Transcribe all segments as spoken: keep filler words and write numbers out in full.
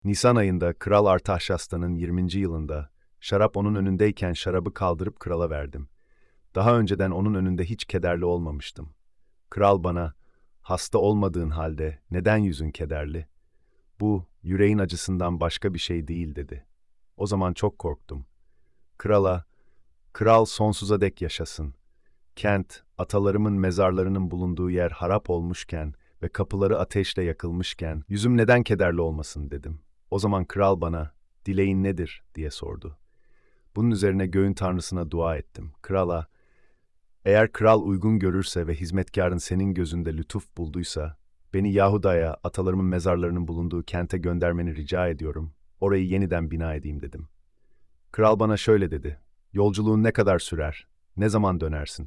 Nisan ayında Kral Artaxerxes'in yirminci yılında, şarap onun önündeyken şarabı kaldırıp krala verdim. Daha önceden onun önünde hiç kederli olmamıştım. Kral bana, hasta olmadığın halde neden yüzün kederli? Bu, yüreğin acısından başka bir şey değil dedi. O zaman çok korktum. Krala, kral sonsuza dek yaşasın. Kent, atalarımın mezarlarının bulunduğu yer harap olmuşken ve kapıları ateşle yakılmışken, yüzüm neden kederli olmasın dedim. O zaman kral bana, dileğin nedir diye sordu. Bunun üzerine göğün tanrısına dua ettim. Krala, eğer kral uygun görürse ve hizmetkarın senin gözünde lütuf bulduysa, beni Yahuda'ya, atalarımın mezarlarının bulunduğu kente göndermeni rica ediyorum. Orayı yeniden bina edeyim dedim. Kral bana şöyle dedi, yolculuğun ne kadar sürer, ne zaman dönersin?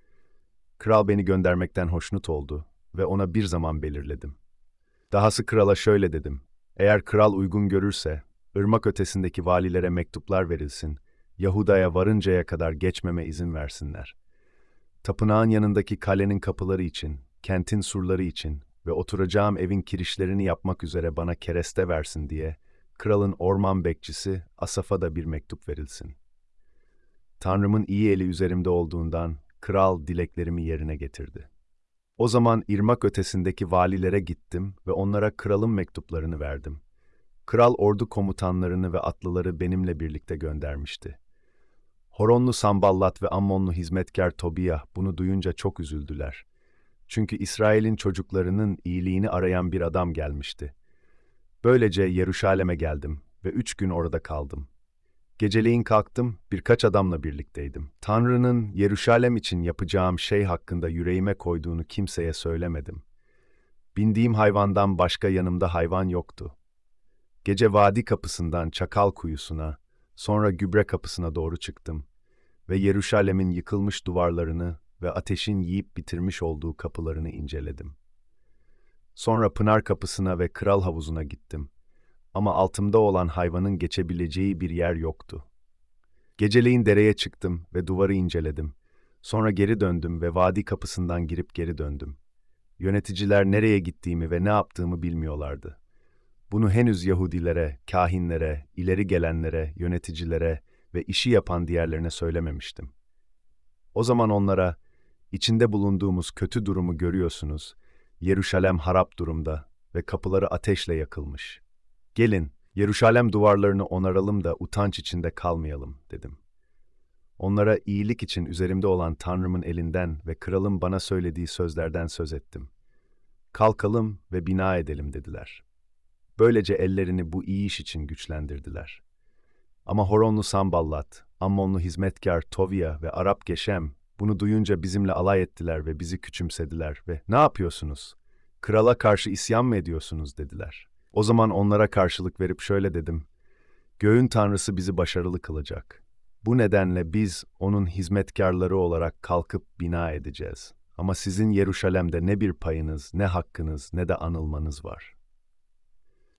Kral beni göndermekten hoşnut oldu ve ona bir zaman belirledim. Dahası krala şöyle dedim, eğer kral uygun görürse, ırmak ötesindeki valilere mektuplar verilsin, Yahuda'ya varıncaya kadar geçmeme izin versinler. Tapınağın yanındaki kalenin kapıları için, kentin surları için ve oturacağım evin kirişlerini yapmak üzere bana kereste versin diye, kralın orman bekçisi Asaf'a da bir mektup verilsin. Tanrımın iyi eli üzerimde olduğundan, kral dileklerimi yerine getirdi. O zaman ırmak ötesindeki valilere gittim ve onlara kralın mektuplarını verdim. Kral ordu komutanlarını ve atlıları benimle birlikte göndermişti. Horonlu Samballat ve Ammonlu hizmetkar Tobiyah bunu duyunca çok üzüldüler. Çünkü İsrail'in çocuklarının iyiliğini arayan bir adam gelmişti. Böylece Yeruşalim'e geldim ve üç gün orada kaldım. Geceleyin kalktım, birkaç adamla birlikteydim. Tanrı'nın Yeruşalem için yapacağım şey hakkında yüreğime koyduğunu kimseye söylemedim. Bindiğim hayvandan başka yanımda hayvan yoktu. Gece vadi kapısından Çakal Kuyusu'na, sonra Gübre Kapısı'na doğru çıktım ve Yeruşalem'in yıkılmış duvarlarını ve ateşin yiyip bitirmiş olduğu kapılarını inceledim. Sonra Pınar Kapısı'na ve Kral Havuzu'na gittim. Ama altımda olan hayvanın geçebileceği bir yer yoktu. Geceleyin dereye çıktım ve duvarı inceledim. Sonra geri döndüm ve vadi kapısından girip geri döndüm. Yöneticiler nereye gittiğimi ve ne yaptığımı bilmiyorlardı. Bunu henüz Yahudilere, kahinlere, ileri gelenlere, yöneticilere ve işi yapan diğerlerine söylememiştim. O zaman onlara, içinde bulunduğumuz kötü durumu görüyorsunuz, Yeruşalem harap durumda ve kapıları ateşle yakılmış. Gelin, Yeruşalem duvarlarını onaralım da utanç içinde kalmayalım, dedim. Onlara iyilik için üzerimde olan Tanrım'ın elinden ve kralın bana söylediği sözlerden söz ettim. Kalkalım ve bina edelim dediler. Böylece ellerini bu iyi iş için güçlendirdiler. Ama Horonlu Samballat, Ammonlu hizmetkar Tovia ve Arap Geçem bunu duyunca bizimle alay ettiler ve bizi küçümsediler ve "Ne yapıyorsunuz? Krala karşı isyan mı ediyorsunuz?" dediler. O zaman onlara karşılık verip şöyle dedim, "Göğün Tanrısı bizi başarılı kılacak. Bu nedenle biz onun hizmetkarları olarak kalkıp bina edeceğiz. Ama sizin Yeruşalem'de ne bir payınız, ne hakkınız, ne de anılmanız var."